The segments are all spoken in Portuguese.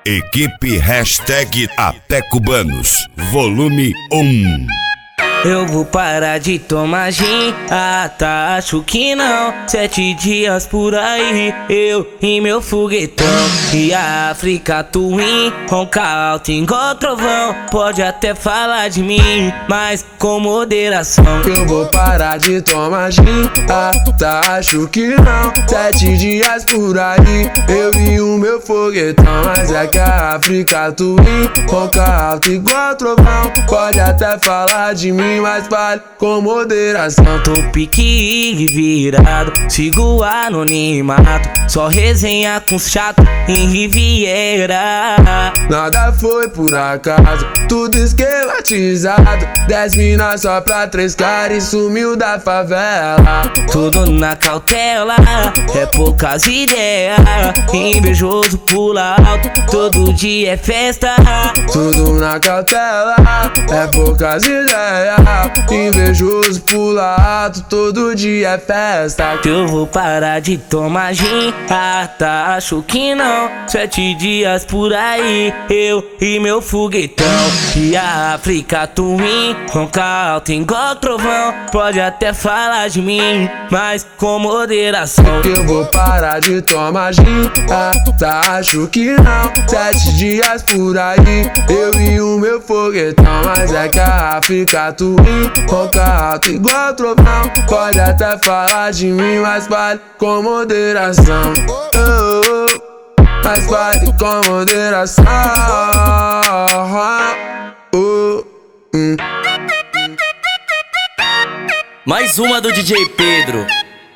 Equipe #APECubanos, volume 1. Eu vou parar de tomar gin, tá, acho que não. 7 dias por aí, eu e meu foguetão. E a África Twin, ronca alto igual trovão. Pode até falar de mim, mas com moderação. Eu vou parar de tomar gin, tá, acho que não. 7 dias por aí, eu e o meu foguetão. Mas é que a África Twin, ronca alto igual trovão. Pode até falar de mim, mas vale com moderação. Tô pique virado, sigo o anonimato. Só resenha com chato em Riviera. Nada foi por acaso, tudo esquematizado. 10 minas só pra 3 caras e sumiu da favela. Tudo na cautela, é poucas ideias. Invejoso pula alto, todo dia é festa. Tudo na cautela, é poucas ideias. Invejoso pula alto, todo dia é festa. Eu vou parar de tomar gin, tá, acho que não. 7 dias por aí, eu e meu foguetão. E a África Twin, ronca alto igual trovão. Pode até falar de mim, mas com moderação. Eu vou parar de tomar gin, tá, acho que não. 7 dias por aí, eu e o meu foguetão. Mas é que a África Twin, ronca alto igual trovão. Pode até falar de mim, mas vale com moderação. Mas vale com moderação. Mais uma do DJ Pedro.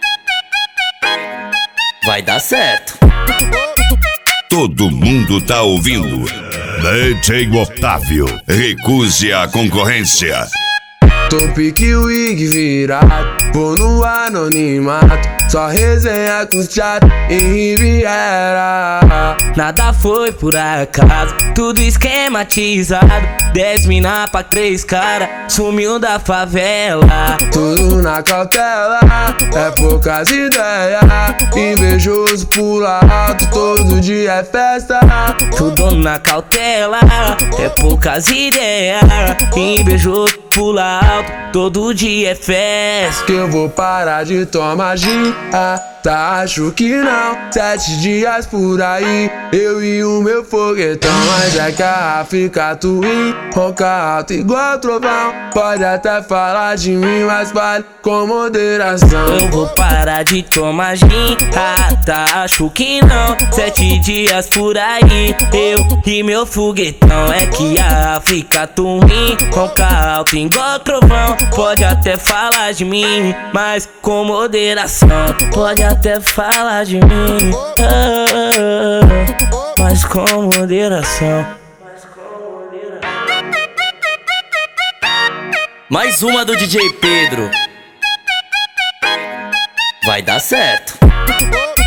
Vai dar certo. Todo mundo tá ouvindo. DJ Otávio, recuse a concorrência. Tô pique wig virado, vou no anonimato. Só resenha com chato em Riviera. Nada foi por acaso, tudo esquematizado. 10 mina pra 3 cara, sumiu da favela. Tudo na cautela, é poucas ideias. Invejoso pula alto, todo dia é festa. Tudo na cautela, é poucas ideias. Invejoso pula alto, todo dia é festa. Que eu vou parar de tomar gin, tá, acho que não. 7 dias por aí, eu e o meu foguetão. Mas é que a África Twin, ronca alto igual trovão. Pode até falar de mim, mas vale com moderação. Eu vou parar de tomar gin, tá, acho que não. 7 dias por aí, eu e meu foguetão. É que a África Twin, ronca alto igual trovão. Pode até falar de mim, mas com moderação. Pode até falar de mim, mas com moderação. Mais uma do DJ Pedro. Vai dar certo.